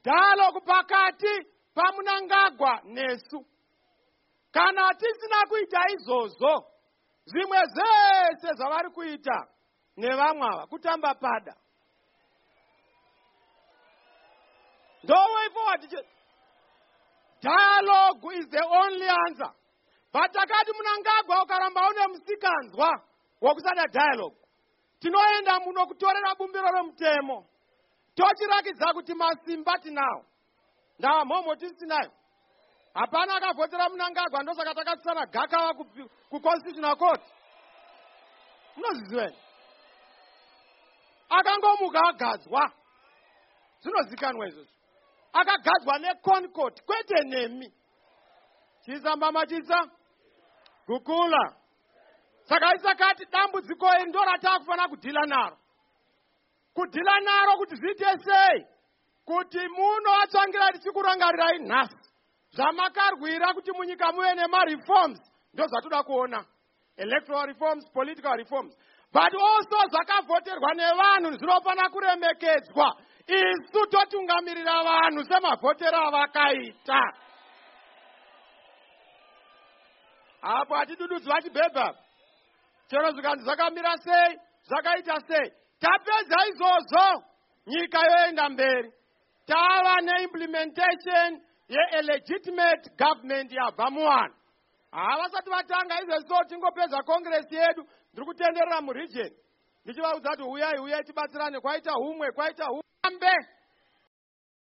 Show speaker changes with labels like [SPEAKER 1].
[SPEAKER 1] dialogue pakati paMnangagwa nesu. Kana tisina kuita izvozvo, zvimwe zvese zvavari kuita nevamwe ava kutamba pada. Don't wait for what dialogue is the only answer. But takati Mnangagwa ukaramba une musikanzwa wokusada dialogue, tinoenda muno kutorera bumbiro romutemo, tochirakidza kuti masimba tinawo. Ndava mhomo tisinayo. Hapana akavhotera Mnangagwa, ndosaka takatsana Gakava kuconstitutional court. Munozviziva. Akangomuka agadzwa. Zvinozikanwa izvozvo. Akagadzwa neConcord kwete nemi. Chisambamatisa kukula. Saka isakati dambudziko iri ndo ratakufanira kudhila naro. Kudhila naro kuti zviite sei? Kuti muno atsvangira tichikurangarirai nhasi. Zvamakarwira kuti munyika muve nema-reforms ndo zvatoda kuona. Electoral reforms, political reforms. But also zvakavhoterwa nevanhu zvinofanira kuremekedzwa. Isu totungamirira vanhu semavhotero avakaita. Apo hatidududzwa chibhebha. Chero zvikanzi zvakamira sei, zvakaita sei. Tapedza izvozvo, nyika yoenda mberi. Tava neimplementation ye-legitimate government yabva muvanhu. Havasati vatanga izvezvo tingopedza Congress yedu, ndiri kutenderera muregion. Ndichivaudza kuti uyai tibatsirane, kwaita humwe.